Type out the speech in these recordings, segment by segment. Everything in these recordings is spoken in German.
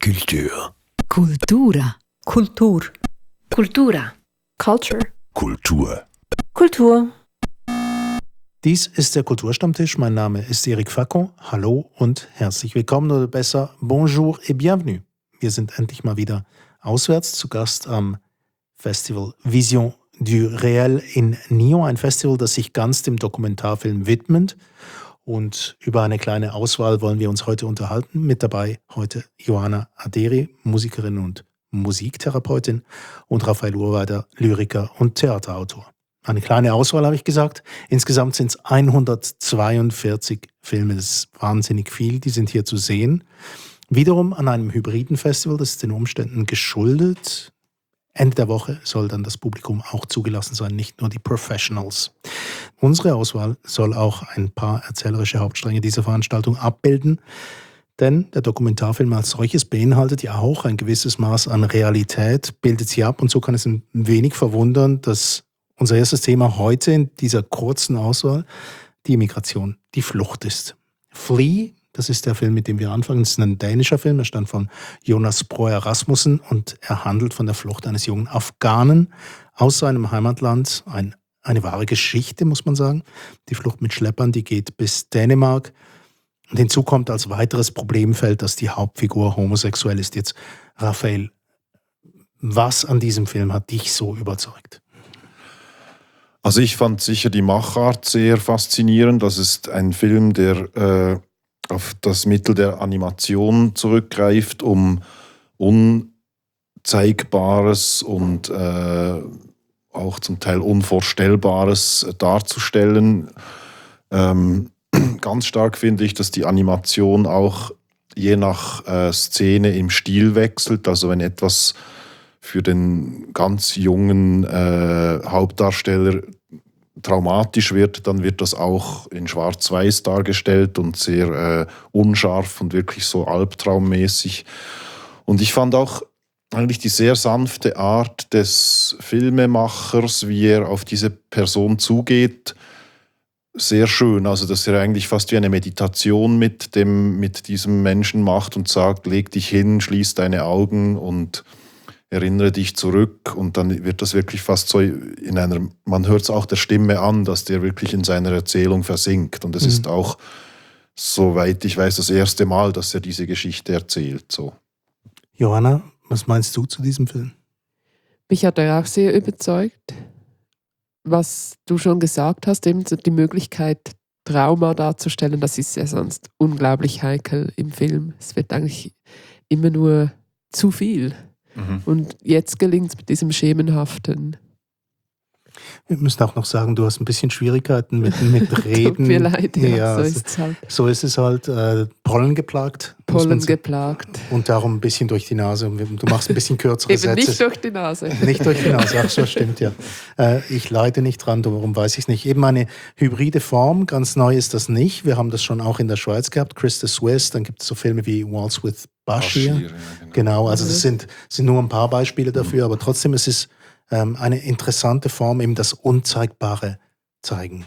Kultur. Kultura. Kultur. Kultura. Culture. Kultur. Kultur. Dies ist der Kulturstammtisch. Mein Name ist Eric Facon. Hallo und herzlich willkommen oder besser Bonjour et bienvenue. Wir sind endlich mal wieder auswärts zu Gast am Festival Vision du Réel in Nyon. Ein Festival, das sich ganz dem Dokumentarfilm widmet. Und über eine kleine Auswahl wollen wir uns heute unterhalten. Mit dabei heute Johanna Aderi, Musikerin und Musiktherapeutin, und Raphael Urweider, Lyriker und Theaterautor. Eine kleine Auswahl, habe ich gesagt. Insgesamt sind es 142 Filme. Das ist wahnsinnig viel. Die sind hier zu sehen. Wiederum an einem hybriden Festival. Das ist den Umständen geschuldet. Ende der Woche soll dann das Publikum auch zugelassen sein, nicht nur die Professionals. Unsere Auswahl soll auch ein paar erzählerische Hauptstränge dieser Veranstaltung abbilden, denn der Dokumentarfilm als solches beinhaltet ja auch ein gewisses Maß an Realität, bildet sie ab, und so kann es ein wenig verwundern, dass unser erstes Thema heute in dieser kurzen Auswahl die Migration, die Flucht ist. Flee, das ist der Film, mit dem wir anfangen. Das ist ein dänischer Film, er stammt von Jonas Breuer Rasmussen und er handelt von der Flucht eines jungen Afghanen aus seinem Heimatland. Eine wahre Geschichte, muss man sagen. Die Flucht mit Schleppern, die geht bis Dänemark. Und hinzu kommt als weiteres Problemfeld, dass die Hauptfigur homosexuell ist. Jetzt, Raphael, was an diesem Film hat dich so überzeugt? Also ich fand sicher die Machart sehr faszinierend. Das ist ein Film, der auf das Mittel der Animation zurückgreift, um Unzeigbares und auch zum Teil Unvorstellbares darzustellen. Ganz stark finde ich, dass die Animation auch je nach Szene im Stil wechselt. Also wenn etwas für den ganz jungen Hauptdarsteller traumatisch wird, dann wird das auch in Schwarz-Weiß dargestellt und sehr unscharf und wirklich so albtraummäßig. Und ich fand auch eigentlich die sehr sanfte Art des Filmemachers, wie er auf diese Person zugeht, sehr schön. Also dass er eigentlich fast wie eine Meditation mit diesem Menschen macht und sagt, leg dich hin, schließ deine Augen und erinnere dich zurück, und dann wird das wirklich fast so man hört es auch der Stimme an, dass der wirklich in seiner Erzählung versinkt. Und es ist auch, soweit ich weiß, das erste Mal, dass er diese Geschichte erzählt. So. Johanna, was meinst du zu diesem Film? Mich hat er auch sehr überzeugt. Was du schon gesagt hast, eben die Möglichkeit, Trauma darzustellen, das ist ja sonst unglaublich heikel im Film. Es wird eigentlich immer nur zu viel. Und jetzt gelingt es mit diesem Schemenhaften. Wir müssen auch noch sagen, du hast ein bisschen Schwierigkeiten mit Reden. Tut mir leid, ja, so ist es halt. So ist es halt. Pollen geplagt. Und darum ein bisschen durch die Nase. Du machst ein bisschen kürzere Sätze. Eben nicht durch die Nase. Nicht durch die Nase, ach so, stimmt ja. Ich leide nicht dran, darum weiß ich es nicht. Eben eine hybride Form, ganz neu ist das nicht. Wir haben das schon auch in der Schweiz gehabt, Chris the Swiss, dann gibt es so Filme wie Waltz with Bashir. Ja, genau, also das sind nur ein paar Beispiele dafür, aber trotzdem ist es eine interessante Form, eben das Unzeigbare zeigen.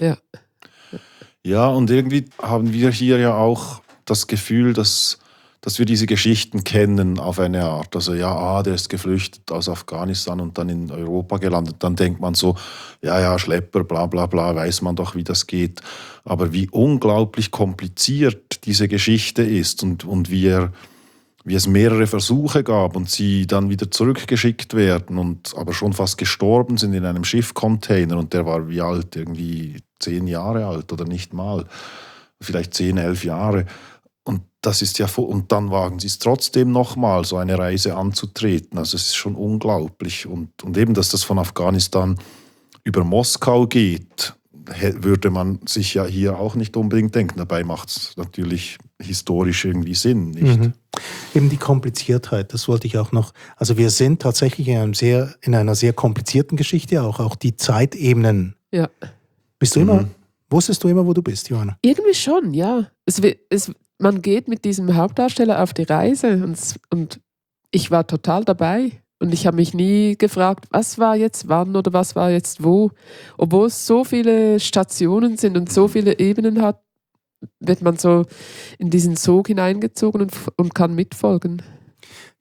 Ja, und irgendwie haben wir hier ja auch das Gefühl, dass wir diese Geschichten kennen auf eine Art. Also der ist geflüchtet aus Afghanistan und dann in Europa gelandet. Dann denkt man so, Schlepper, bla bla bla, weiß man doch, wie das geht. Aber wie unglaublich kompliziert diese Geschichte ist und wie es mehrere Versuche gab und sie dann wieder zurückgeschickt werden und aber schon fast gestorben sind in einem Schiffcontainer, und der war wie alt? Irgendwie 10 Jahre alt oder nicht mal. Vielleicht 10, 11 Jahre. Und das ist ja, und dann wagen sie es trotzdem nochmal, so eine Reise anzutreten. Also es ist schon unglaublich. Und eben, dass das von Afghanistan über Moskau geht, würde man sich ja hier auch nicht unbedingt denken. Dabei macht es natürlich historisch irgendwie Sinn, nicht? Eben die Kompliziertheit, das wollte ich auch noch. Also wir sind tatsächlich in einer sehr komplizierten Geschichte, auch die Zeitebenen. Ja. Wusstest du immer, wo du bist, Johanna? Irgendwie schon, ja. Man geht mit diesem Hauptdarsteller auf die Reise und ich war total dabei. Und ich habe mich nie gefragt, was war jetzt wann oder was war jetzt wo. Obwohl es so viele Stationen sind und so viele Ebenen hat, wird man so in diesen Sog hineingezogen und kann mitfolgen.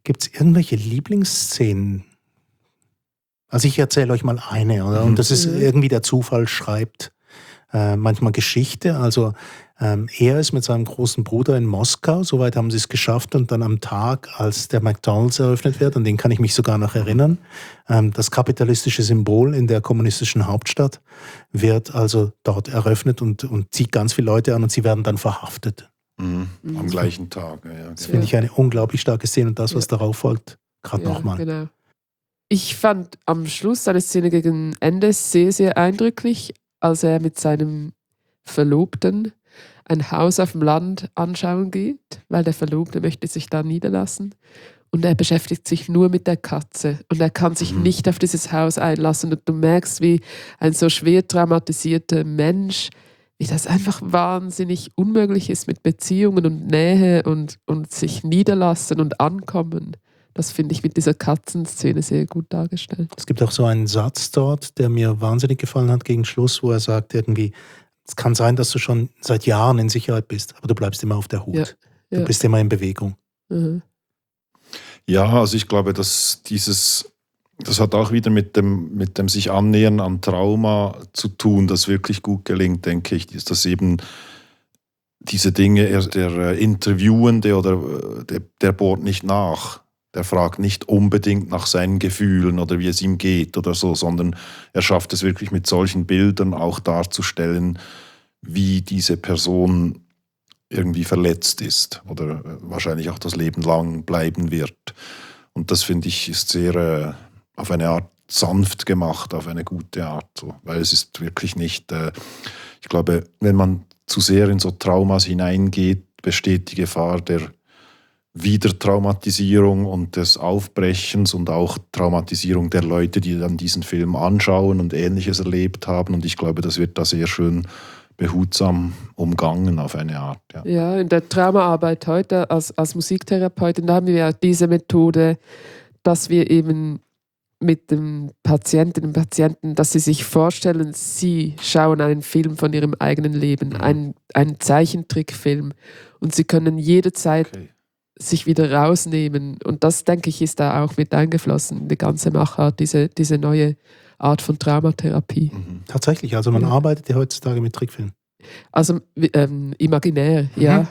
Gibt es irgendwelche Lieblingsszenen? Also ich erzähle euch mal eine, oder? Und das ist irgendwie der Zufall schreibt manchmal Geschichte. Also er ist mit seinem großen Bruder in Moskau, soweit haben sie es geschafft, und dann am Tag, als der McDonald's eröffnet wird, an den kann ich mich sogar noch erinnern, das kapitalistische Symbol in der kommunistischen Hauptstadt wird also dort eröffnet und zieht ganz viele Leute an und sie werden dann verhaftet. Am gleichen Tag. Ja, Das finde ich eine unglaublich starke Szene und das, was darauf folgt, gerade nochmal. Genau. Ich fand am Schluss eine Szene gegen Ende sehr, sehr eindrücklich, als er mit seinem Verlobten ein Haus auf dem Land anschauen geht, weil der Verlobte möchte sich da niederlassen. Und er beschäftigt sich nur mit der Katze. Und er kann sich nicht auf dieses Haus einlassen. Und du merkst, wie ein so schwer traumatisierter Mensch, wie das einfach wahnsinnig unmöglich ist mit Beziehungen und Nähe und sich niederlassen und ankommen. Das finde ich mit dieser Katzenszene sehr gut dargestellt. Es gibt auch so einen Satz dort, der mir wahnsinnig gefallen hat gegen Schluss, wo er sagt irgendwie, es kann sein, dass du schon seit Jahren in Sicherheit bist, aber du bleibst immer auf der Hut. Ja. Du bist immer in Bewegung. Mhm. Ja, also ich glaube, dass das hat auch wieder mit dem sich annähern an Trauma zu tun, das wirklich gut gelingt, denke ich, ist das eben diese Dinge, der Interviewende oder der bohrt nicht nach. Der fragt nicht unbedingt nach seinen Gefühlen oder wie es ihm geht oder so, sondern er schafft es wirklich mit solchen Bildern auch darzustellen, wie diese Person irgendwie verletzt ist oder wahrscheinlich auch das Leben lang bleiben wird. Und das, finde ich, ist sehr auf eine Art sanft gemacht, auf eine gute Art. So. Weil es ist wirklich nicht, ich glaube, wenn man zu sehr in so Traumas hineingeht, besteht die Gefahr der Wiedertraumatisierung und des Aufbrechens und auch Traumatisierung der Leute, die dann diesen Film anschauen und Ähnliches erlebt haben. Und ich glaube, das wird da sehr schön behutsam umgangen auf eine Art. Ja, in der Traumaarbeit heute als Musiktherapeutin, da haben wir ja diese Methode, dass wir eben mit dem Patientinnen und Patienten, dass sie sich vorstellen, sie schauen einen Film von ihrem eigenen Leben, einen Zeichentrickfilm, und sie können jederzeit sich wieder rausnehmen. Und das, denke ich, ist da auch mit eingeflossen, die ganze Machart, diese neue Art von Traumatherapie. Tatsächlich, also man arbeitet ja heutzutage mit Trickfilmen. Also imaginär, ja.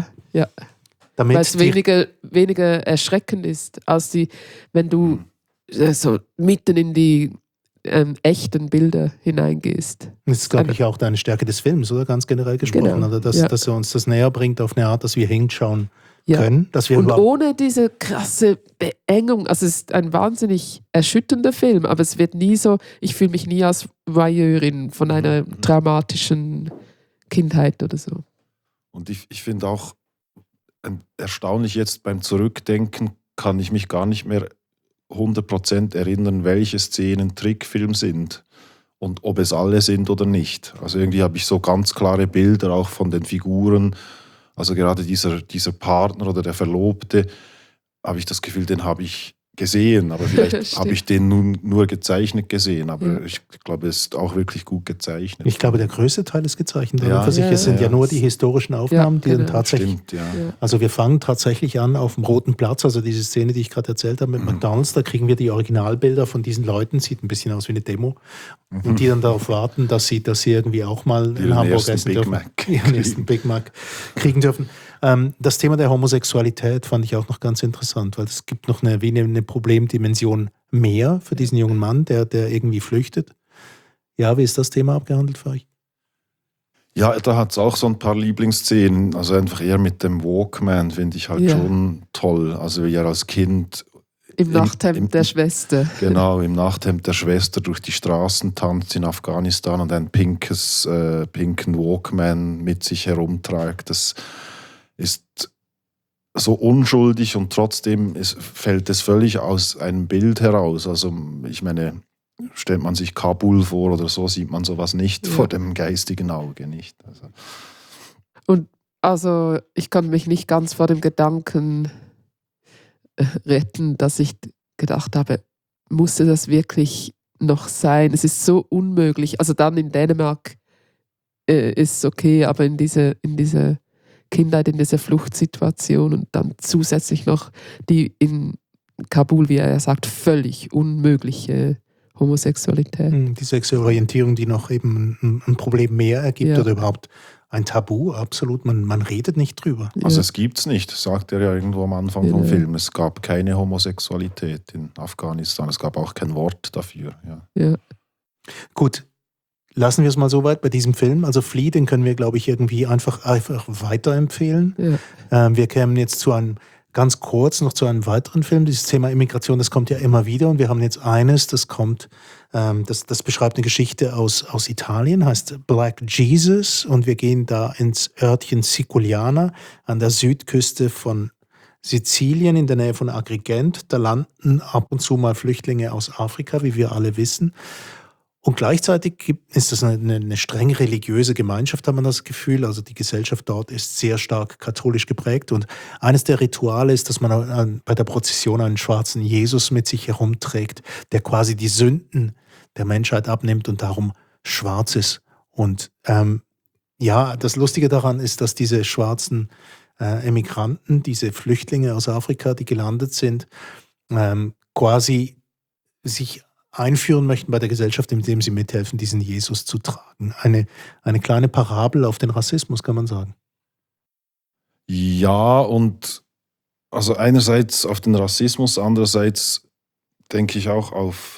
Weil es weniger erschreckend ist, als wenn du so mitten in die echten Bilder hineingehst. Das ist, glaube ich, auch eine Stärke des Films, oder? Ganz generell gesprochen. Genau. Oder? Dass er uns das näher bringt auf eine Art, dass wir hinschauen können. Dass wir und ohne diese krasse Beengung, also es ist ein wahnsinnig erschütternder Film, aber es wird nie so, ich fühle mich nie als Voyeurin von einer traumatischen Kindheit oder so. Und ich finde auch erstaunlich, jetzt beim Zurückdenken kann ich mich gar nicht mehr 100% erinnern, welche Szenen Trickfilm sind und ob es alle sind oder nicht. Also irgendwie habe ich so ganz klare Bilder auch von den Figuren. Also gerade dieser Partner oder der Verlobte, habe ich das Gefühl, den habe ich gesehen, aber vielleicht habe ich den nun nur gezeichnet gesehen, aber ich glaube, es ist auch wirklich gut gezeichnet. Ich glaube, der größte Teil ist gezeichnet. Es sind ja nur die historischen Aufnahmen, die dann tatsächlich... Stimmt, ja. Also wir fangen tatsächlich an auf dem Roten Platz, also diese Szene, die ich gerade erzählt habe mit McDonald's, da kriegen wir die Originalbilder von diesen Leuten, sieht ein bisschen aus wie eine Demo, und die dann darauf warten, dass sie irgendwie auch mal in Hamburg essen dürfen. Ihren nächsten Big Mac kriegen dürfen. Das Thema der Homosexualität fand ich auch noch ganz interessant, weil es gibt noch eine Problemdimension mehr für diesen jungen Mann, der irgendwie flüchtet. Ja, wie ist das Thema abgehandelt für euch? Ja, da hat es auch so ein paar Lieblingsszenen, also einfach eher mit dem Walkman finde ich halt schon toll, also wie er als Kind im Nachthemd der Schwester. Genau, im Nachthemd der Schwester durch die Straßen tanzt in Afghanistan und einen pinken Walkman mit sich herumträgt. Das ist so unschuldig und trotzdem fällt es völlig aus einem Bild heraus. Also ich meine, stellt man sich Kabul vor oder so, sieht man sowas nicht vor dem geistigen Auge nicht. Also. Und also ich kann mich nicht ganz vor dem Gedanken retten, dass ich gedacht habe, musste das wirklich noch sein? Es ist so unmöglich. Also dann in Dänemark ist es okay, aber in dieser Kindheit, in dieser Fluchtsituation und dann zusätzlich noch die in Kabul, wie er sagt, völlig unmögliche Homosexualität. Die sexuelle Orientierung, die noch eben ein Problem mehr ergibt Ja. oder überhaupt ein Tabu, absolut. Man redet nicht drüber. Also Ja. es gibt's nicht, sagt er ja irgendwo am Anfang vom Film. Es gab keine Homosexualität in Afghanistan. Es gab auch kein Wort dafür. Ja. Ja. Gut, lassen wir es mal so weit bei diesem Film. Also Flea, den können wir, glaube ich, irgendwie einfach weiterempfehlen. Ja. Wir kämen jetzt ganz kurz noch zu einem weiteren Film. Dieses Thema Immigration, das kommt ja immer wieder und wir haben jetzt eines, das kommt, das beschreibt eine Geschichte aus Italien, heißt Black Jesus und wir gehen da ins Örtchen Siculiana an der Südküste von Sizilien in der Nähe von Agrigent. Da landen ab und zu mal Flüchtlinge aus Afrika, wie wir alle wissen. Und gleichzeitig ist das eine streng religiöse Gemeinschaft, hat man das Gefühl. Also die Gesellschaft dort ist sehr stark katholisch geprägt. Und eines der Rituale ist, dass man bei der Prozession einen schwarzen Jesus mit sich herumträgt, der quasi die Sünden der Menschheit abnimmt und darum schwarz ist. Und das Lustige daran ist, dass diese schwarzen Emigranten, diese Flüchtlinge aus Afrika, die gelandet sind, quasi sich einführen möchten bei der Gesellschaft, indem sie mithelfen, diesen Jesus zu tragen. Eine kleine Parabel auf den Rassismus, kann man sagen. Ja, und also einerseits auf den Rassismus, andererseits denke ich auch auf,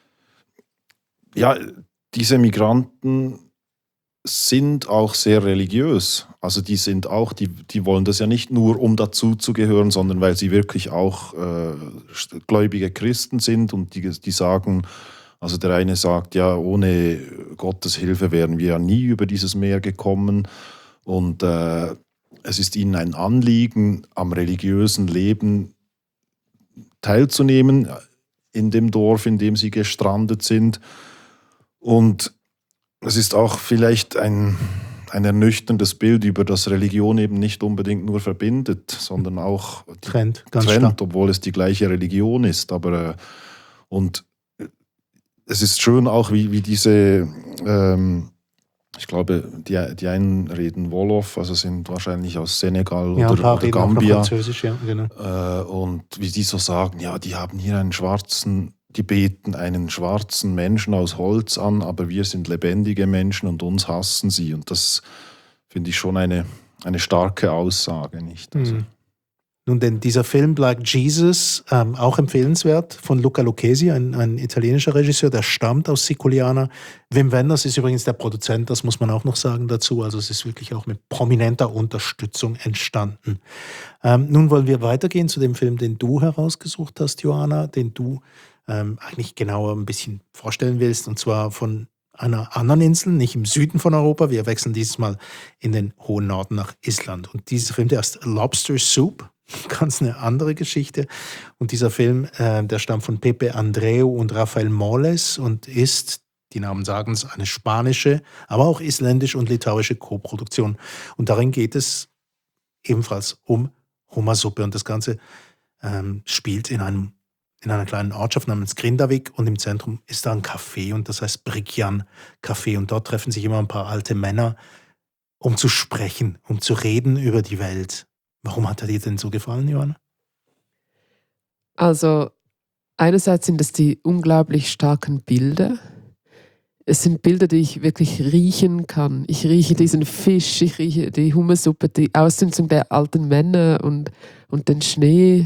ja, diese Migranten sind auch sehr religiös. Also die sind auch, die wollen das ja nicht nur, um dazu zu gehören, sondern weil sie wirklich auch gläubige Christen sind und die sagen, also der eine sagt, ja, ohne Gottes Hilfe wären wir ja nie über dieses Meer gekommen und es ist ihnen ein Anliegen, am religiösen Leben teilzunehmen in dem Dorf, in dem sie gestrandet sind. Und es ist auch vielleicht ein ernüchterndes Bild, über das Religion eben nicht unbedingt nur verbindet, sondern auch Trennt, ganz stark. obwohl es die gleiche Religion ist. Aber und es ist schön auch, wie diese, ich glaube, die einen reden Wolof, also sind wahrscheinlich aus Senegal Ja, oder reden Gambia. auch Französisch, ja, genau. Und wie die so sagen, ja, die haben hier die beten einen schwarzen Menschen aus Holz an, aber wir sind lebendige Menschen und uns hassen sie. Und das finde ich schon eine starke Aussage, nicht? Also, Nun, denn dieser Film Black Jesus, auch empfehlenswert, von Luca Lucchesi, ein italienischer Regisseur, der stammt aus Siculiana. Wim Wenders ist übrigens der Produzent, das muss man auch noch sagen dazu. Also es ist wirklich auch mit prominenter Unterstützung entstanden. Nun wollen wir weitergehen zu dem Film, den du herausgesucht hast, Johanna, den du eigentlich genauer ein bisschen vorstellen willst, und zwar von einer anderen Insel, nicht im Süden von Europa. Wir wechseln dieses Mal in den hohen Norden nach Island. Und dieser Film, der heißt Lobster Soup, ganz eine andere Geschichte. Und dieser Film, der stammt von Pepe Andreu und Rafael Moles und ist, die Namen sagen es, eine spanische, aber auch isländisch und litauische Koproduktion. Und darin geht es ebenfalls um Hummersuppe. Und das Ganze spielt in einer kleinen Ortschaft namens Grindavik und im Zentrum ist da ein Café und das heißt Brigjan Café und dort treffen sich immer ein paar alte Männer, um zu sprechen, um zu reden über die Welt. Warum hat er dir denn so gefallen, Johanna? Also einerseits sind es die unglaublich starken Bilder. Es sind Bilder, die ich wirklich riechen kann. Ich rieche diesen Fisch, ich rieche die Hummersuppe, die Ausdünstung der alten Männer und den Schnee.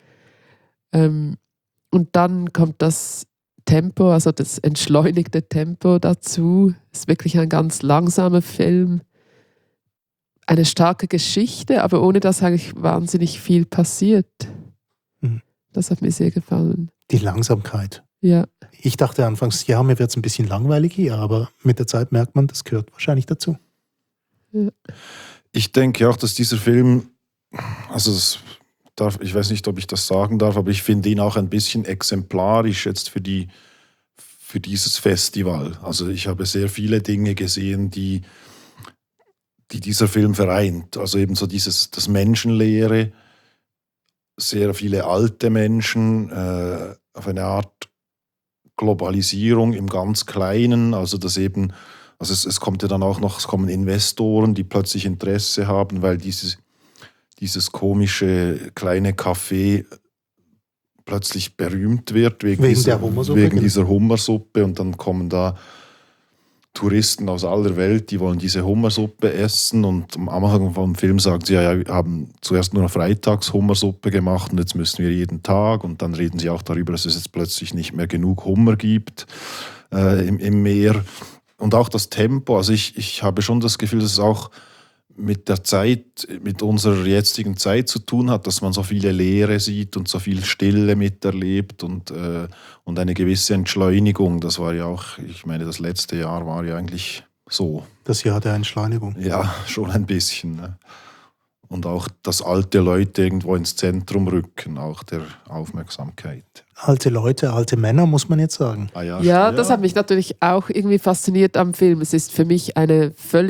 Und dann kommt das Tempo, also das entschleunigte Tempo dazu. Es ist wirklich ein ganz langsamer Film. Eine starke Geschichte, aber ohne dass eigentlich wahnsinnig viel passiert. Das hat mir sehr gefallen. Die Langsamkeit. Ja. Ich dachte anfangs, ja, mir wird es ein bisschen langweilig hier, aber mit der Zeit merkt man, das gehört wahrscheinlich dazu. Ja. Ich denke auch, dass dieser Film, also ich weiß nicht, ob ich das sagen darf, aber ich finde ihn auch ein bisschen exemplarisch jetzt für dieses Festival. Also ich habe sehr viele Dinge gesehen, die dieser Film vereint. Also eben so das Menschenleere, sehr viele alte Menschen, auf eine Art Globalisierung im ganz Kleinen, also dass eben, also es kommt ja dann auch noch, es kommen Investoren, die plötzlich Interesse haben, weil dieses komische kleine Café plötzlich berühmt wird wegen der Hummersuppe, wegen genau. dieser Hummersuppe und dann kommen da Touristen aus aller Welt, die wollen diese Hummersuppe essen und am Anfang vom Film sagt sie, ja, wir haben zuerst nur freitags Hummersuppe gemacht und jetzt müssen wir jeden Tag und dann reden sie auch darüber, dass es jetzt plötzlich nicht mehr genug Hummer gibt im Meer und auch das Tempo, also ich habe schon das Gefühl, dass es auch mit der Zeit, mit unserer jetzigen Zeit zu tun hat, dass man so viele Leere sieht und so viel Stille miterlebt und eine gewisse Entschleunigung. Das war ja auch, ich meine, das letzte Jahr war ja eigentlich so. Das Jahr der Entschleunigung. Ja, schon ein bisschen. Ne? Und auch, dass alte Leute irgendwo ins Zentrum rücken, auch der Aufmerksamkeit. Alte Leute, alte Männer, muss man jetzt sagen. Ah, Ja, das hat mich natürlich auch irgendwie fasziniert am Film. Es ist für mich eine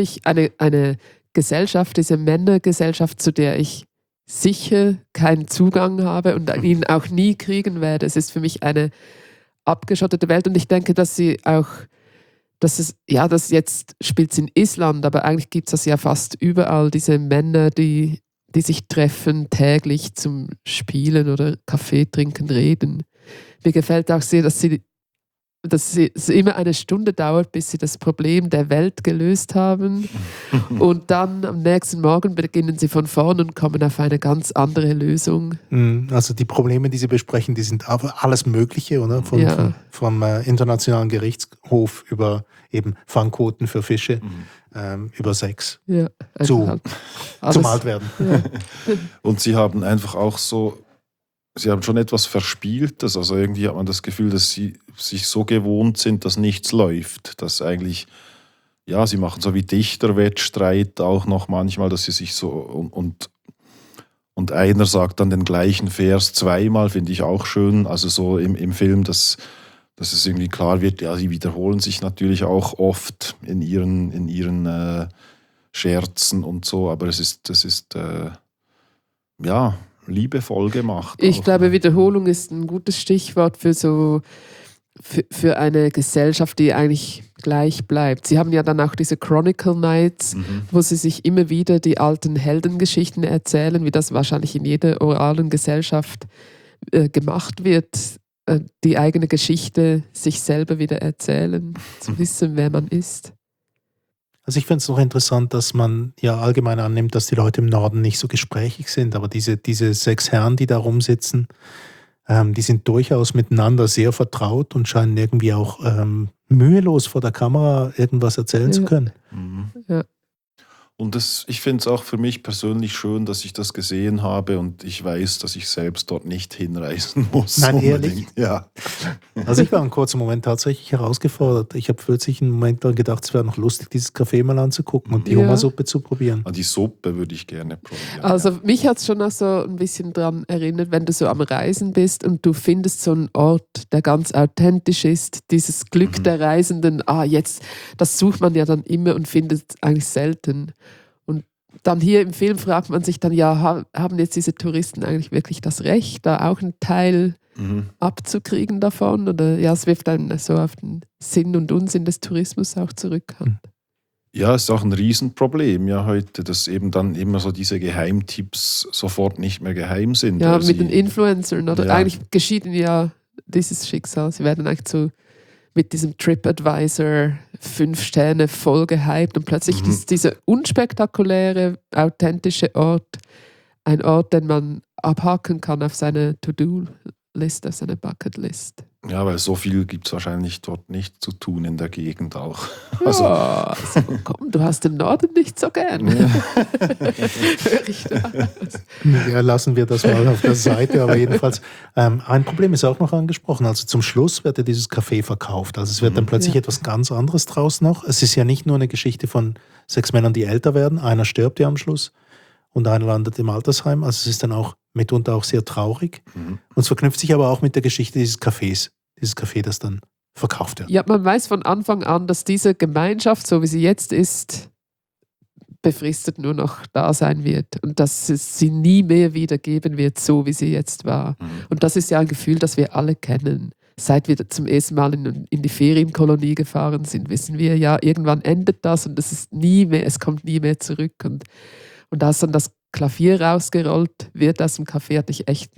Gesellschaft, diese Männergesellschaft, zu der ich sicher keinen Zugang habe und ihn auch nie kriegen werde. Es ist für mich eine abgeschottete Welt und ich denke, dass das jetzt spielt es in Island, aber eigentlich gibt es das ja fast überall, diese Männer, die sich treffen täglich zum Spielen oder Kaffee trinken, reden. Mir gefällt auch sehr, dass es immer eine Stunde dauert, bis sie das Problem der Welt gelöst haben. Und dann am nächsten Morgen beginnen sie von vorn und kommen auf eine ganz andere Lösung. Also die Probleme, die sie besprechen, die sind aber alles Mögliche, oder? Vom Internationalen Gerichtshof über eben Fangquoten für Fische, über Sex, Ja, zum Altwerden. Ja. Und sie haben einfach auch so, sie haben schon etwas Verspieltes, also irgendwie hat man das Gefühl, dass sie sich so gewohnt sind, dass nichts läuft, dass eigentlich, ja, sie machen so wie Dichterwettstreit auch noch manchmal, dass sie sich so, und einer sagt dann den gleichen Vers zweimal, finde ich auch schön, also so im Film, dass es irgendwie klar wird, ja, sie wiederholen sich natürlich auch oft in ihren Scherzen und so, aber das ist ja, liebevoll gemacht. Ich auch, glaube, ne? Wiederholung ist ein gutes Stichwort für eine Gesellschaft, die eigentlich gleich bleibt. Sie haben ja dann auch diese Chronicle Nights, wo sie sich immer wieder die alten Heldengeschichten erzählen, wie das wahrscheinlich in jeder oralen Gesellschaft gemacht wird, die eigene Geschichte sich selber wieder erzählen, zu wissen, wer man ist. Also ich finde es noch interessant, dass man ja allgemein annimmt, dass die Leute im Norden nicht so gesprächig sind, aber diese 6 Herren, die da rumsitzen, die sind durchaus miteinander sehr vertraut und scheinen irgendwie auch mühelos vor der Kamera irgendwas erzählen zu können. Ja. Und ich finde es auch für mich persönlich schön, dass ich das gesehen habe und ich weiß, dass ich selbst dort nicht hinreisen muss. Nein, unbedingt. ehrlich? Ja. Also ich war einen kurzen Moment tatsächlich herausgefordert. Ich habe plötzlich einen Moment dann gedacht, es wäre noch lustig, dieses Café mal anzugucken und die Hummersuppe zu probieren. Die Suppe würde ich gerne probieren. Also mich hat es schon auch so ein bisschen daran erinnert, wenn du so am Reisen bist und du findest so einen Ort, der ganz authentisch ist, dieses Glück der Reisenden, das sucht man ja dann immer und findet eigentlich selten. Und dann hier im Film fragt man sich dann, ja, haben jetzt diese Touristen eigentlich wirklich das Recht, da auch einen Teil abzukriegen davon? Oder ja, es wirft einen so auf den Sinn und Unsinn des Tourismus auch zurück. Ja, es ist auch ein Riesenproblem ja heute, dass eben dann immer so diese Geheimtipps sofort nicht mehr geheim sind. Ja, weil mit den Influencern. Oder Ja. eigentlich geschieht ihnen ja dieses Schicksal. Sie werden eigentlich so mit diesem TripAdvisor 5 Sterne voll gehypt und plötzlich ist dieser unspektakuläre, authentische Ort ein Ort, den man abhaken kann auf seine To-Do-List, auf seine Bucketlist. Ja, weil so viel gibt es wahrscheinlich dort nicht zu tun in der Gegend auch. Also komm, du hast den Norden nicht so gern. Hör ich da. Ja, lassen wir das mal auf der Seite, aber jedenfalls, ein Problem ist auch noch angesprochen, also zum Schluss wird ja dieses Café verkauft, also es wird dann plötzlich etwas ganz anderes draus noch. Es ist ja nicht nur eine Geschichte von 6 Männern, die älter werden, einer stirbt ja am Schluss und einer landet im Altersheim, also es ist dann auch mitunter auch sehr traurig und es verknüpft sich aber auch mit der Geschichte dieses Cafés, dieses Café, das dann verkauft wird. Ja, man weiß von Anfang an, dass diese Gemeinschaft, so wie sie jetzt ist, befristet nur noch da sein wird und dass es sie nie mehr wieder geben wird, so wie sie jetzt war. Und das ist ja ein Gefühl, das wir alle kennen. Seit wir zum ersten Mal in die Ferienkolonie gefahren sind, wissen wir, ja, irgendwann endet das und es kommt nie mehr zurück. Und als dann das Klavier rausgerollt wird aus dem Café, hatte ich echt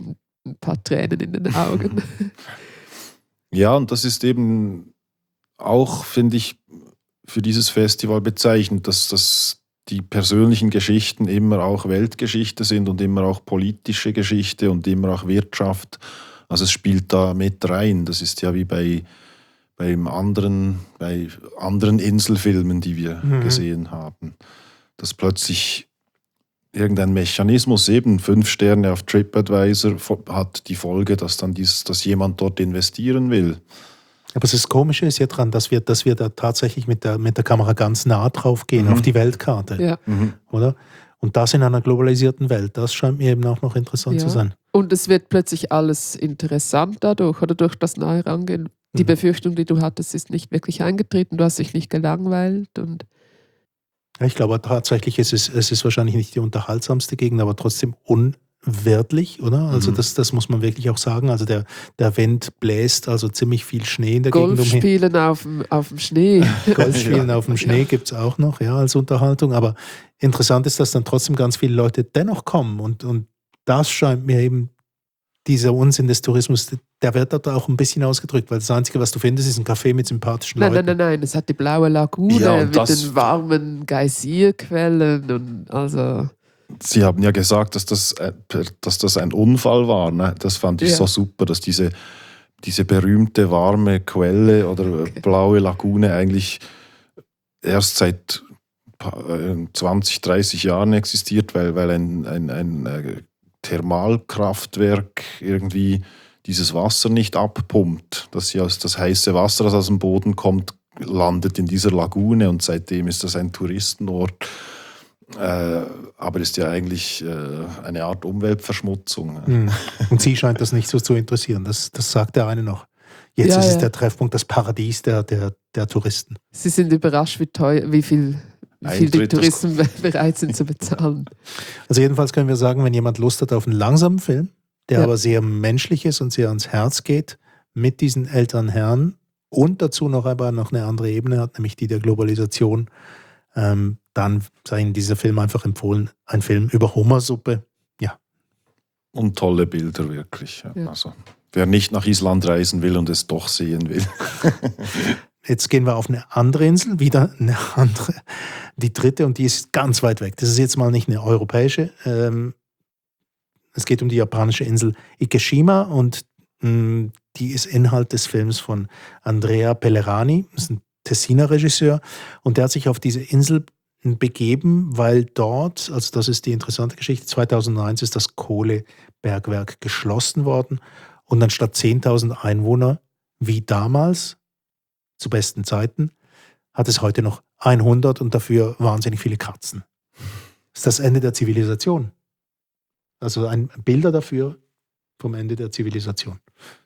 ein paar Tränen in den Augen. Ja, und das ist eben auch, finde ich, für dieses Festival bezeichnend, dass die persönlichen Geschichten immer auch Weltgeschichte sind und immer auch politische Geschichte und immer auch Wirtschaft. Also es spielt da mit rein. Das ist ja wie bei anderen Inselfilmen, die wir gesehen haben. Dass plötzlich irgendein Mechanismus, eben 5 Sterne auf TripAdvisor, hat die Folge, dass dann dass jemand dort investieren will. Aber das Komische ist ja dran, dass wir da tatsächlich mit der Kamera ganz nah drauf gehen, auf die Weltkarte. Ja. Oder? Und das in einer globalisierten Welt, das scheint mir eben auch noch interessant zu sein. Und es wird plötzlich alles interessant dadurch oder durch das nahe Rangehen. Die Befürchtung, die du hattest, ist nicht wirklich eingetreten, du hast dich nicht gelangweilt. Und Ja, ich glaube tatsächlich, es ist wahrscheinlich nicht die unterhaltsamste Gegend, aber trotzdem unwirtlich, oder? Also das muss man wirklich auch sagen. Also der Wind bläst, also ziemlich viel Schnee in der Gegend umher. Golfspielen auf dem Schnee. Golfspielen auf dem Schnee gibt es auch noch, ja, als Unterhaltung. Aber interessant ist, dass dann trotzdem ganz viele Leute dennoch kommen. Und das scheint mir eben, dieser Unsinn des Tourismus, der wird dort auch ein bisschen ausgedrückt, weil das Einzige, was du findest, ist ein Café mit sympathischen Leuten. Nein, es hat die blaue Lagune Ja, und mit den warmen Geysirquellen und also... Sie haben ja gesagt, dass das ein Unfall war. Ne? Das fand ich so super, dass diese berühmte warme Quelle oder blaue Lagune eigentlich erst seit 20, 30 Jahren existiert, weil ein Thermalkraftwerk irgendwie dieses Wasser nicht abpumpt. Das heiße Wasser, das aus dem Boden kommt, landet in dieser Lagune und seitdem ist das ein Touristenort. Aber ist ja eigentlich eine Art Umweltverschmutzung. Und sie scheint das nicht so zu interessieren. Das sagt der eine noch. Jetzt ist es der Treffpunkt, das Paradies der Touristen. Sie sind überrascht, wie viel die Touristen bereit sind zu bezahlen. Also jedenfalls können wir sagen, wenn jemand Lust hat auf einen langsamen Film, der aber sehr menschlich ist und sehr ans Herz geht, mit diesen älteren Herren und dazu noch eine andere Ebene hat, nämlich die der Globalisation, dann sei Ihnen dieser Film einfach empfohlen. Ein Film über Hummersuppe. Ja. Und tolle Bilder, wirklich. Ja. Also, wer nicht nach Island reisen will und es doch sehen will. Jetzt gehen wir auf eine andere Insel, wieder eine andere, die dritte, und die ist ganz weit weg. Das ist jetzt mal nicht eine europäische. Es geht um die japanische Insel Ikeshima und die ist Inhalt des Films von Andrea Pellerani. Das ist ein Tessiner Regisseur und der hat sich auf diese Insel begeben, weil dort, also das ist die interessante Geschichte, 2001 ist das Kohlebergwerk geschlossen worden und anstatt 10.000 Einwohner wie damals, zu besten Zeiten, hat es heute noch 100 und dafür wahnsinnig viele Katzen. Das ist das Ende der Zivilisation. Also Bilder dafür vom Ende der Zivilisation.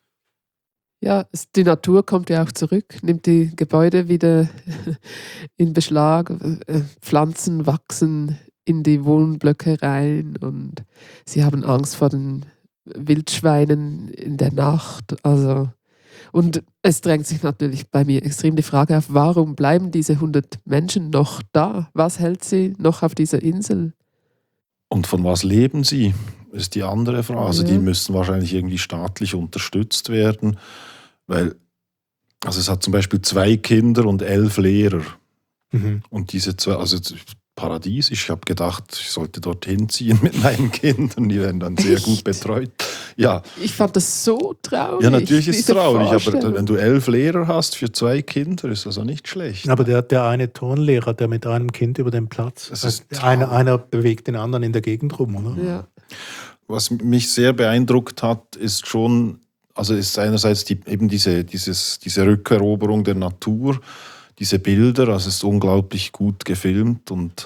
Ja, die Natur kommt ja auch zurück, nimmt die Gebäude wieder in Beschlag, Pflanzen wachsen in die Wohnblöcke rein und sie haben Angst vor den Wildschweinen in der Nacht. Also, und es drängt sich natürlich bei mir extrem die Frage auf, warum bleiben diese 100 Menschen noch da? Was hält sie noch auf dieser Insel? Und von was leben sie? Ist die andere Frage. Also die müssen wahrscheinlich irgendwie staatlich unterstützt werden, weil es hat zum Beispiel 2 Kinder und 11 Lehrer. Und diese 2, also Paradies, ich habe gedacht, ich sollte dorthin ziehen mit meinen Kindern, die werden dann sehr gut betreut. Ja. Ich fand das so traurig. Ja, natürlich ist es traurig, aber wenn du 11 Lehrer hast für 2 Kinder, ist das auch nicht schlecht. Aber der eine Turnlehrer, der mit einem Kind über den Platz, einer bewegt den anderen in der Gegend rum, oder? Ja. Was mich sehr beeindruckt hat, ist schon, also ist einerseits diese Rückeroberung der Natur, diese Bilder, also es ist unglaublich gut gefilmt und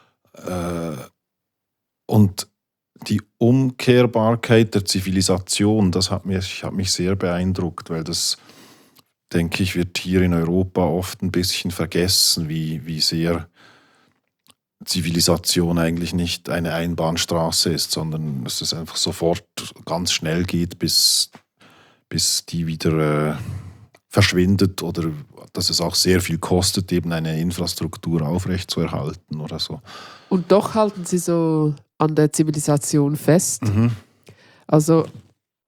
die Umkehrbarkeit der Zivilisation, das hat mich sehr beeindruckt, weil das, denke ich, wird hier in Europa oft ein bisschen vergessen, wie sehr Zivilisation eigentlich nicht eine Einbahnstraße ist, sondern dass es einfach sofort ganz schnell geht, bis die wieder verschwindet oder dass es auch sehr viel kostet, eben eine Infrastruktur aufrechtzuerhalten oder so. Und doch halten sie so an der Zivilisation fest. Also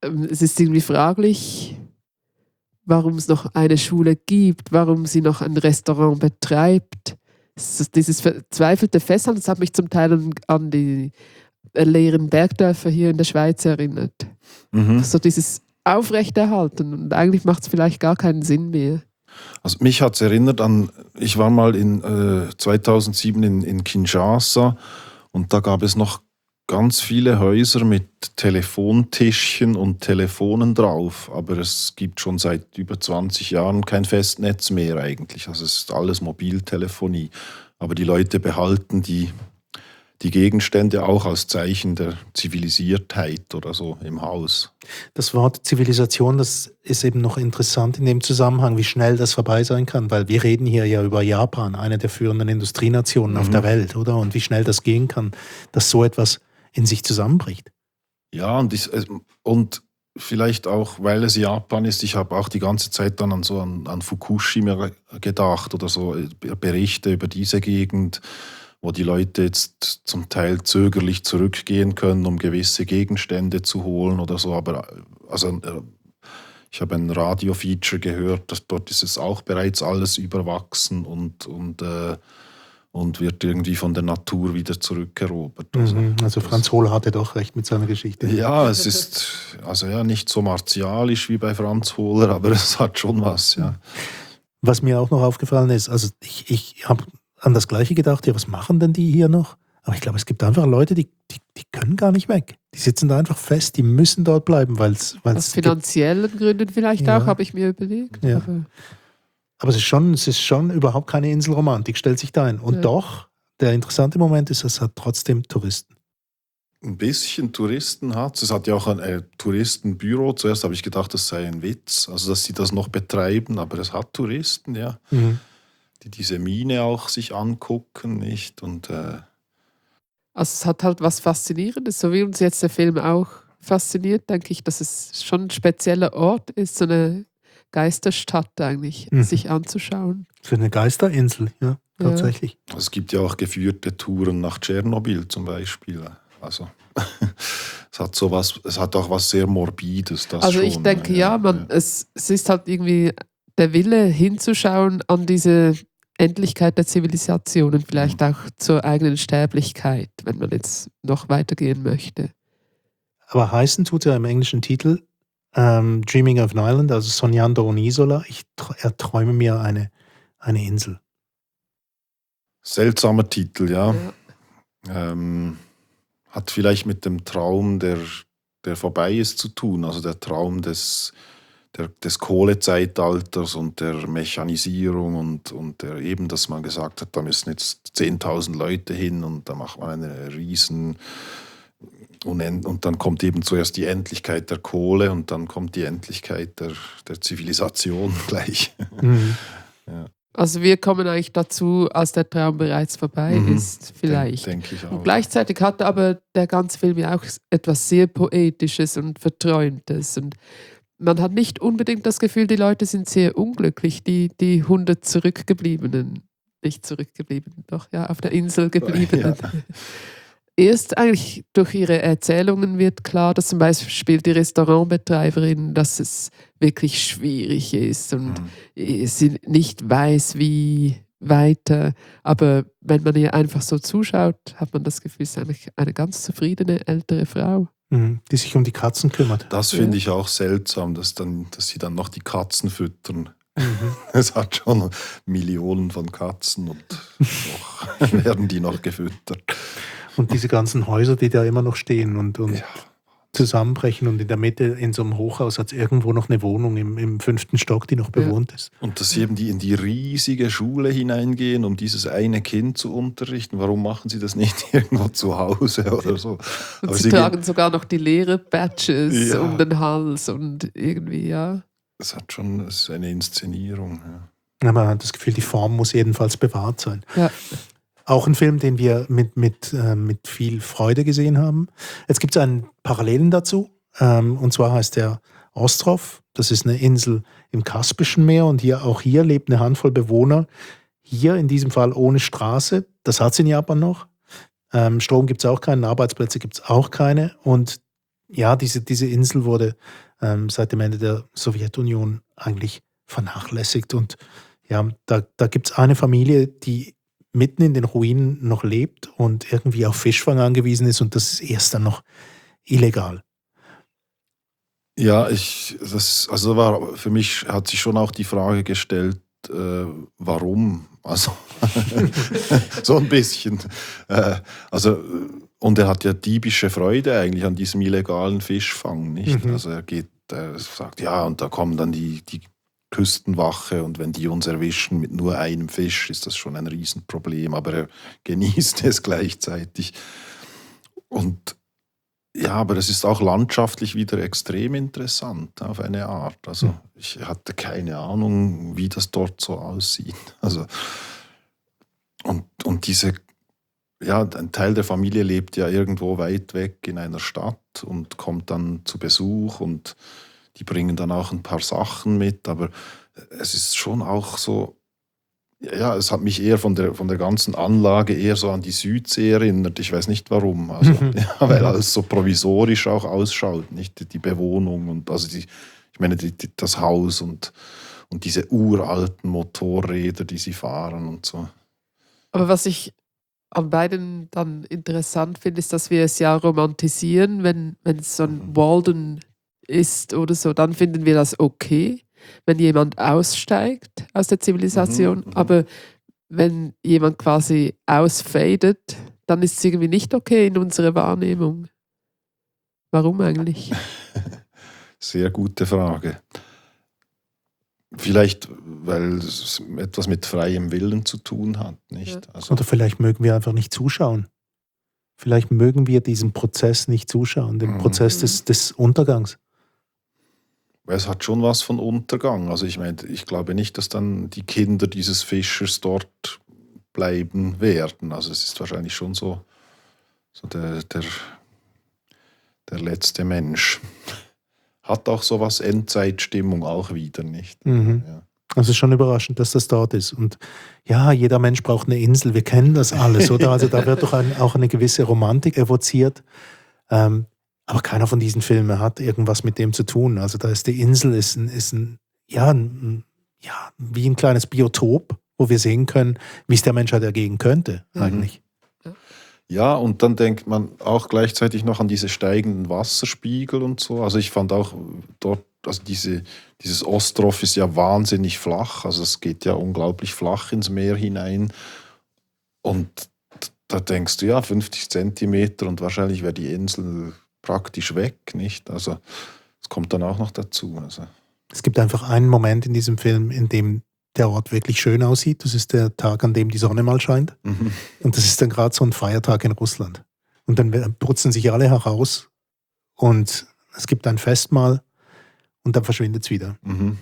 es ist irgendwie fraglich, warum es noch eine Schule gibt, warum sie noch ein Restaurant betreibt. Dieses verzweifelte Festhalten, das hat mich zum Teil an die leeren Bergdörfer hier in der Schweiz erinnert. So dieses Aufrechterhalten und eigentlich macht es vielleicht gar keinen Sinn mehr. Also mich hat es erinnert an, ich war mal in 2007 in Kinshasa und da gab es noch ganz viele Häuser mit Telefontischchen und Telefonen drauf, aber es gibt schon seit über 20 Jahren kein Festnetz mehr eigentlich. Also es ist alles Mobiltelefonie. Aber die Leute behalten die Gegenstände auch als Zeichen der Zivilisiertheit oder so im Haus. Das Wort Zivilisation, das ist eben noch interessant in dem Zusammenhang, wie schnell das vorbei sein kann, weil wir reden hier ja über Japan, eine der führenden Industrienationen auf der Welt, oder? Und wie schnell das gehen kann, dass so etwas in sich zusammenbricht. Ja, und vielleicht auch, weil es Japan ist, ich habe auch die ganze Zeit dann an Fukushima gedacht oder so Berichte über diese Gegend, wo die Leute jetzt zum Teil zögerlich zurückgehen können, um gewisse Gegenstände zu holen oder so. Aber also, ich habe ein Radio-Feature gehört, dass dort ist es auch bereits alles überwachsen und wird irgendwie von der Natur wieder zurückerobert. Also Franz Hohler hatte doch recht mit seiner Geschichte. Ja, es ist also ja nicht so martialisch wie bei Franz Hohler, aber es hat schon was, ja. Was mir auch noch aufgefallen ist, also ich habe an das Gleiche gedacht, ja, was machen denn die hier noch? Aber ich glaube, es gibt einfach Leute, die können gar nicht weg. Die sitzen da einfach fest, die müssen dort bleiben, weil es aus finanziellen Gründen vielleicht auch, habe ich mir überlegt. Ja. Aber es ist schon überhaupt keine Inselromantik, stellt sich da ein. Und doch, der interessante Moment ist, es hat trotzdem Touristen. Ein bisschen Touristen hat es. Es hat ja auch ein Touristenbüro. Zuerst habe ich gedacht, das sei ein Witz, also dass sie das noch betreiben, aber es hat Touristen, ja, die diese Mine auch sich angucken, nicht? Und also es hat halt was Faszinierendes, so wie uns jetzt der Film auch fasziniert, denke ich, dass es schon ein spezieller Ort ist, so eine Geisterstadt eigentlich, sich anzuschauen. Für eine Geisterinsel, ja, tatsächlich. Es gibt ja auch geführte Touren nach Tschernobyl zum Beispiel. Also es hat auch was sehr Morbides. Also ich denke, es ist halt irgendwie der Wille hinzuschauen an diese Endlichkeit der Zivilisation und vielleicht auch zur eigenen Sterblichkeit, wenn man jetzt noch weitergehen möchte. Aber heißen tut er im englischen Titel Dreaming of an Island, also Sognando un'isola. Ich erträume mir eine Insel. Seltsamer Titel, ja. Hat vielleicht mit dem Traum, der vorbei ist, zu tun. Also der Traum des Kohlezeitalters und der Mechanisierung und der eben, dass man gesagt hat, da müssen jetzt 10.000 Leute hin und da macht man eine riesen und dann kommt eben zuerst die Endlichkeit der Kohle und dann kommt die Endlichkeit der Zivilisation gleich. Ja. Also wir kommen eigentlich dazu, als der Traum bereits vorbei ist, vielleicht. Denke ich auch. Und gleichzeitig hat aber der ganze Film ja auch etwas sehr Poetisches und Verträumtes. Und man hat nicht unbedingt das Gefühl, die Leute sind sehr unglücklich, die 100 Zurückgebliebenen. Nicht zurückgebliebenen, doch ja, auf der Insel gebliebenen. Ja. Erst eigentlich durch ihre Erzählungen wird klar, dass zum Beispiel die Restaurantbetreiberin, dass es wirklich schwierig ist und sie nicht weiß, wie weiter. Aber wenn man ihr einfach so zuschaut, hat man das Gefühl, es ist eigentlich eine ganz zufriedene ältere Frau. Die sich um die Katzen kümmert. Das finde ich auch seltsam, dass sie dann noch die Katzen füttern. Es hat schon Millionen von Katzen und noch werden die noch gefüttert. Und diese ganzen Häuser, die da immer noch stehen und zusammenbrechen und in der Mitte in so einem Hochhaus hat es irgendwo noch eine Wohnung im 5. Stock, die noch bewohnt ist. Und dass sie eben in die riesige Schule hineingehen, um dieses eine Kind zu unterrichten. Warum machen sie das nicht irgendwo zu Hause oder so? Und aber sie tragen sogar noch die Lehrer-Badges um den Hals und irgendwie, Es ist eine Inszenierung. Ja. Man hat das Gefühl, die Form muss jedenfalls bewahrt sein. Ja. Auch ein Film, den wir mit viel Freude gesehen haben. Jetzt gibt es einen Parallelen dazu. Und zwar heißt der Ostrov. Das ist eine Insel im Kaspischen Meer. Und auch hier lebt eine Handvoll Bewohner. Hier in diesem Fall ohne Straße. Das hat es in Japan noch. Strom gibt es auch keinen, Arbeitsplätze gibt es auch keine. Und ja, diese Insel wurde seit dem Ende der Sowjetunion eigentlich vernachlässigt. Und ja, da gibt es eine Familie, die mitten in den Ruinen noch lebt und irgendwie auf Fischfang angewiesen ist, und das ist erst dann noch illegal. Ja, für mich hat sich schon auch die Frage gestellt, warum? Also so ein bisschen. Und er hat ja diebische Freude eigentlich an diesem illegalen Fischfang, nicht? Also er sagt, ja, und da kommen dann die Küstenwache, und wenn die uns erwischen mit nur einem Fisch, ist das schon ein Riesenproblem, aber er genießt es gleichzeitig. Und ja, aber es ist auch landschaftlich wieder extrem interessant auf eine Art. Also ich hatte keine Ahnung, wie das dort so aussieht. Also und ein Teil der Familie lebt ja irgendwo weit weg in einer Stadt und kommt dann zu Besuch, und die bringen dann auch ein paar Sachen mit, aber es ist schon auch so, ja, es hat mich eher von der ganzen Anlage eher so an die Südsee erinnert. Ich weiß nicht warum. Also, ja, weil alles so provisorisch auch ausschaut, nicht die Bewohnung und also das Haus und diese uralten Motorräder, die sie fahren und so. Aber was ich an beiden dann interessant finde, ist, dass wir es ja romantisieren, wenn es so ein Walden ist oder so, dann finden wir das okay, wenn jemand aussteigt aus der Zivilisation. Aber wenn jemand quasi ausfadet, dann ist es irgendwie nicht okay in unserer Wahrnehmung. Warum eigentlich? Sehr gute Frage. Vielleicht, weil es etwas mit freiem Willen zu tun hat, nicht? Ja. Also, Oder vielleicht mögen wir einfach nicht zuschauen. Vielleicht mögen wir diesem Prozess nicht zuschauen, dem Prozess des Untergangs. es hat schon was von Untergang. Also ich meine, ich glaube nicht, dass dann die Kinder dieses Fischers dort bleiben werden. Also es ist wahrscheinlich schon so der letzte Mensch. Hat auch so was Endzeitstimmung auch wieder, nicht? Ja. Also es ist schon überraschend, dass das dort ist. Und ja, jeder Mensch braucht eine Insel, wir kennen das alles, oder? Also da wird doch auch eine gewisse Romantik evoziert. Aber keiner von diesen Filmen hat irgendwas mit dem zu tun. Also da ist die Insel wie ein kleines Biotop, wo wir sehen können, wie es der Menschheit ergehen könnte eigentlich. Ja, und dann denkt man auch gleichzeitig noch an diese steigenden Wasserspiegel und so. Also ich fand auch dort, also dieses Ostrov ist ja wahnsinnig flach. Also es geht ja unglaublich flach ins Meer hinein. Und da denkst du, ja, 50 Zentimeter und wahrscheinlich wäre die Insel praktisch weg, nicht? Also es kommt dann auch noch dazu. Also. Es gibt einfach einen Moment in diesem Film, in dem der Ort wirklich schön aussieht. Das ist der Tag, an dem die Sonne mal scheint. Und das ist dann gerade so ein Feiertag in Russland. Und dann putzen sich alle heraus und es gibt ein Festmahl und dann verschwindet es wieder.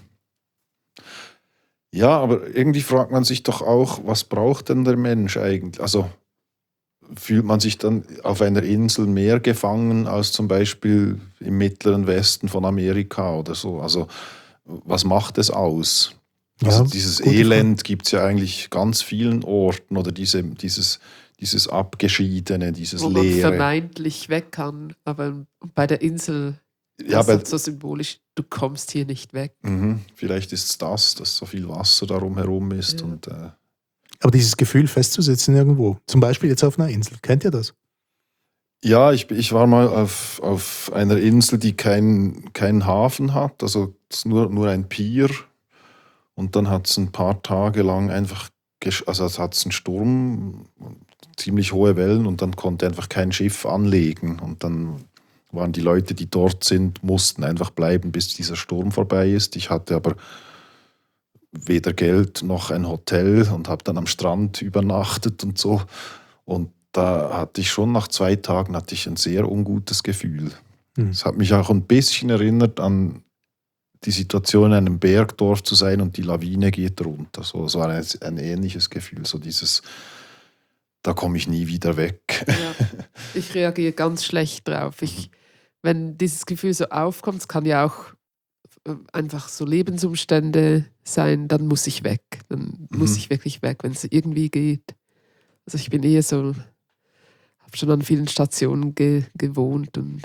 Ja, aber irgendwie fragt man sich doch auch, was braucht denn der Mensch eigentlich? Also fühlt man sich dann auf einer Insel mehr gefangen als zum Beispiel im mittleren Westen von Amerika oder so? Also was macht es aus? Also dieses Elend gibt es ja eigentlich ganz vielen Orten, oder dieses Abgeschiedene, dieses Wo man Leere. vermeintlich weg kann, aber bei der Insel ist das so symbolisch, du kommst hier nicht weg. Vielleicht ist es dass so viel Wasser darum herum ist. Ja. Und, Aber dieses Gefühl festzusitzen irgendwo, zum Beispiel jetzt auf einer Insel, kennt ihr das? ja, ich war mal auf einer Insel, die keinen Hafen hat, also nur ein Pier. Und dann hat es ein paar Tage lang einfach, also es hat einen Sturm, ziemlich hohe Wellen, und dann konnte einfach kein Schiff anlegen. Und dann waren die Leute, die dort sind, mussten einfach bleiben, bis dieser Sturm vorbei ist. Ich hatte aber weder Geld noch ein Hotel und habe dann am Strand übernachtet und so. Und da hatte ich schon nach 2 Tagen ein sehr ungutes Gefühl. Es hat mich auch ein bisschen erinnert an die Situation in einem Bergdorf zu sein und die Lawine geht runter. So, es war ein ähnliches Gefühl, so dieses, da komme ich nie wieder weg. Ja, ich reagiere ganz schlecht drauf. Wenn dieses Gefühl so aufkommt, es kann ja auch einfach so Lebensumstände sein, dann muss ich weg. Dann muss ich wirklich weg, wenn es irgendwie geht. Also ich bin eher so, habe schon an vielen Stationen gewohnt und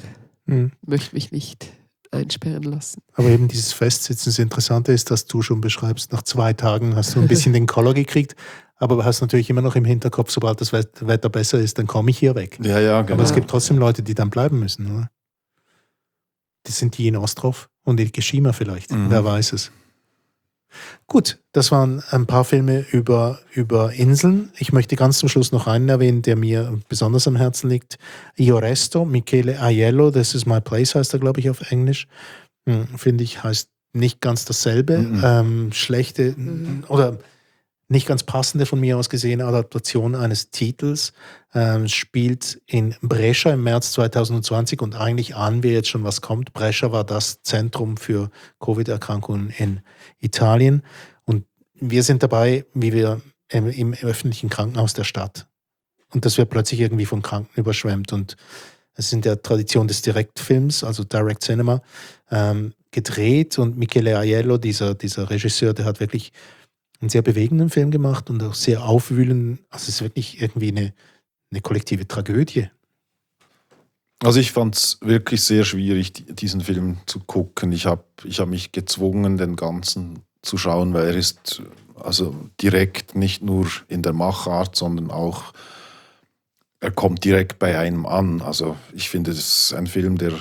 Mhm. möchte mich nicht einsperren lassen. Aber eben dieses Festsitzen, das Interessante ist, dass du schon beschreibst, nach 2 Tagen hast du ein bisschen den Koller gekriegt, aber du hast natürlich immer noch im Hinterkopf, sobald das Wetter besser ist, dann komme ich hier weg. Ja, ja, Aber genau. es gibt trotzdem Leute, die dann bleiben müssen, oder? Das sind die in Ostrov und in Kashima vielleicht, wer weiß es. Gut, das waren ein paar Filme über Inseln. Ich möchte ganz zum Schluss noch einen erwähnen, der mir besonders am Herzen liegt. Io Resto, Michele Aiello, This is My Place heißt er, glaube ich, auf Englisch. Finde ich, heißt nicht ganz dasselbe. Schlechte oder nicht ganz passende von mir aus gesehen Adaptation eines Titels. Spielt in Brescia im März 2020 und eigentlich ahnen wir jetzt schon, was kommt. Brescia war das Zentrum für Covid-Erkrankungen in Italien und wir sind dabei, wie wir im öffentlichen Krankenhaus der Stadt. Und das wird plötzlich irgendwie von Kranken überschwemmt und es ist in der Tradition des Direktfilms, also Direct Cinema, gedreht und Michele Aiello, dieser Regisseur, der hat wirklich einen sehr bewegenden Film gemacht und auch sehr aufwühlend. Also es ist wirklich irgendwie eine kollektive Tragödie. Also ich fand es wirklich sehr schwierig, diesen Film zu gucken. Ich hab mich gezwungen, den ganzen zu schauen, weil er ist also direkt nicht nur in der Machart, sondern auch, er kommt direkt bei einem an. Also ich finde, das ist ein Film, der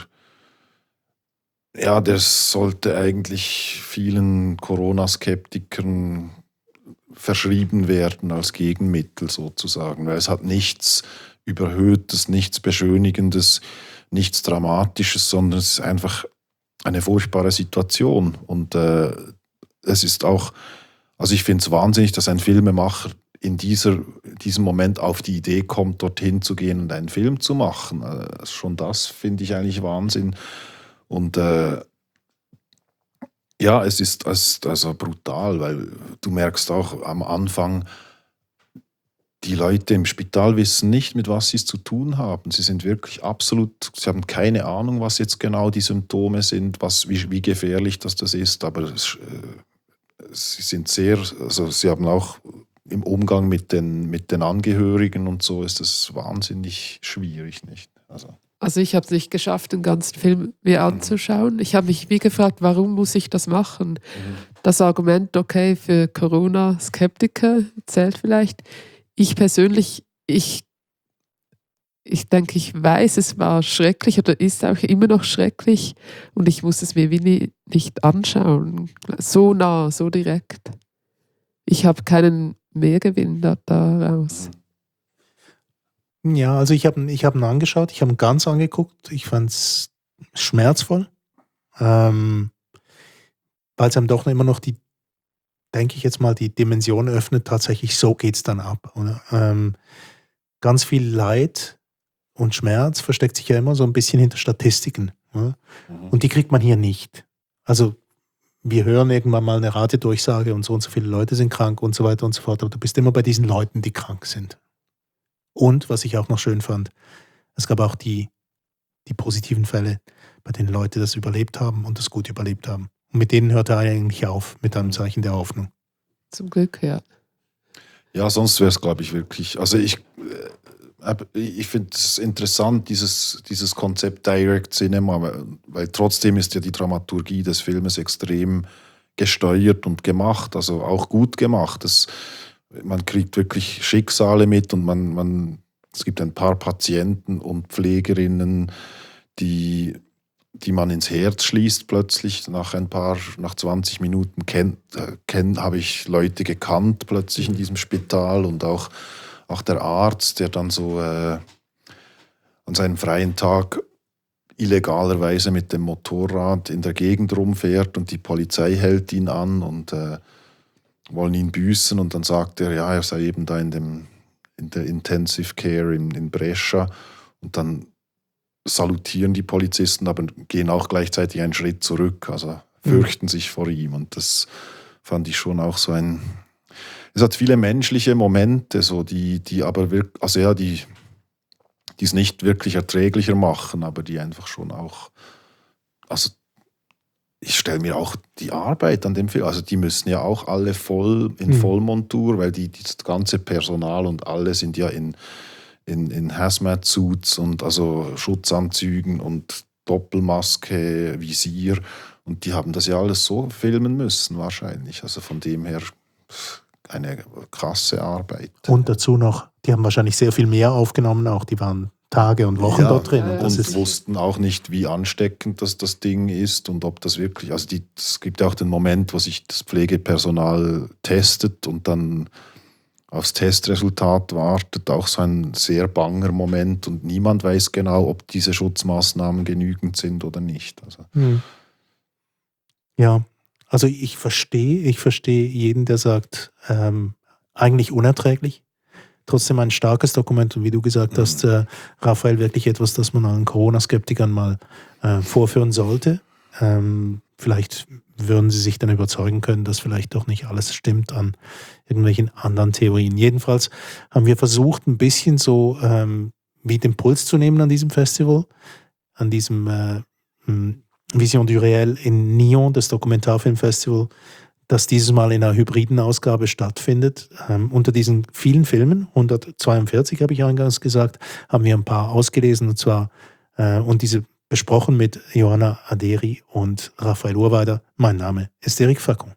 sollte eigentlich vielen Corona-Skeptikern verschrieben werden als Gegenmittel sozusagen, weil es hat nichts Überhöhtes, nichts Beschönigendes, nichts Dramatisches, sondern es ist einfach eine furchtbare Situation und es ist auch, also ich finde es wahnsinnig, dass ein Filmemacher in diesem Moment auf die Idee kommt, dorthin zu gehen und einen Film zu machen. Schon das finde ich eigentlich Wahnsinn und ja, es ist also brutal, weil du merkst auch am Anfang, die Leute im Spital wissen nicht, mit was sie es zu tun haben. Sie sind wirklich sie haben keine Ahnung, was jetzt genau die Symptome sind, wie gefährlich das ist, aber sie sind sie haben auch im Umgang mit den Angehörigen und so ist das wahnsinnig schwierig, nicht? Also ich habe es nicht geschafft, den ganzen Film mir anzuschauen. Ich habe mich wie gefragt, warum muss ich das machen? Das Argument, okay, für Corona-Skeptiker zählt vielleicht. Ich persönlich, ich denke, ich weiß, es war schrecklich oder ist auch immer noch schrecklich und ich muss es mir wie nicht anschauen. So nah, so direkt. Ich habe keinen Mehrgewinn daraus. Ja, also ich hab ihn angeschaut, ich habe ihn ganz angeguckt, ich fand es schmerzvoll, weil es einem doch immer noch denke ich jetzt mal, die Dimension öffnet, tatsächlich so geht's dann ab. Oder? Ganz viel Leid und Schmerz versteckt sich ja immer so ein bisschen hinter Statistiken. Oder? Und die kriegt man hier nicht. Also wir hören irgendwann mal eine Ratedurchsage und so viele Leute sind krank und so weiter und so fort, aber du bist immer bei diesen Leuten, die krank sind. Und, was ich auch noch schön fand, es gab auch die positiven Fälle, bei denen Leute das überlebt haben und das gut überlebt haben. Und mit denen hört er eigentlich auf, mit einem Zeichen der Hoffnung. Zum Glück, ja. Ja, sonst wäre es, glaube ich, wirklich, also ich finde es interessant, dieses Konzept Direct Cinema, weil trotzdem ist ja die Dramaturgie des Filmes extrem gesteuert und gemacht, also auch gut gemacht. Man kriegt wirklich Schicksale mit und es gibt ein paar Patienten und Pflegerinnen, die man ins Herz schließt plötzlich. Nach 20 Minuten habe ich Leute gekannt plötzlich in diesem Spital und auch der Arzt, der dann so an seinem freien Tag illegalerweise mit dem Motorrad in der Gegend rumfährt und die Polizei hält ihn an und wollen ihn büßen und dann sagt er, ja, er sei eben da in der Intensive Care in Brescia und dann salutieren die Polizisten, aber gehen auch gleichzeitig einen Schritt zurück, also fürchten sich vor ihm und das fand ich schon auch so es hat viele menschliche Momente, so die aber wirklich, also ja, die es nicht wirklich erträglicher machen, aber die einfach schon auch, also ich stelle mir auch die Arbeit an dem Film, also die müssen ja auch alle in Vollmontur, weil das ganze Personal und alle sind ja in Hazmat-Suits und also Schutzanzügen und Doppelmaske, Visier. Und die haben das ja alles so filmen müssen wahrscheinlich. Also von dem her eine krasse Arbeit. Und dazu noch, die haben wahrscheinlich sehr viel mehr aufgenommen, auch die waren Tage und Wochen dort drin. ja. Das Und ist, wussten auch nicht, wie ansteckend das Ding ist und ob das wirklich, also es gibt ja auch den Moment, wo sich das Pflegepersonal testet und dann aufs Testresultat wartet, auch so ein sehr banger Moment und niemand weiß genau, ob diese Schutzmaßnahmen genügend sind oder nicht. Also, ja, also ich verstehe jeden, der sagt, eigentlich unerträglich. Trotzdem ein starkes Dokument und wie du gesagt hast, Raphael, wirklich etwas, das man allen Corona-Skeptikern mal vorführen sollte. Vielleicht würden sie sich dann überzeugen können, dass vielleicht doch nicht alles stimmt an irgendwelchen anderen Theorien. Jedenfalls haben wir versucht, ein bisschen so wie den Puls zu nehmen an diesem Festival, an diesem Vision du Réel in Nyon, das Dokumentarfilmfestival, das dieses Mal in einer hybriden Ausgabe stattfindet. Unter diesen vielen Filmen, 142 habe ich eingangs gesagt, haben wir ein paar ausgelesen und diese besprochen mit Johanna Aderi und Raphael Urweider. Mein Name ist Eric Facon.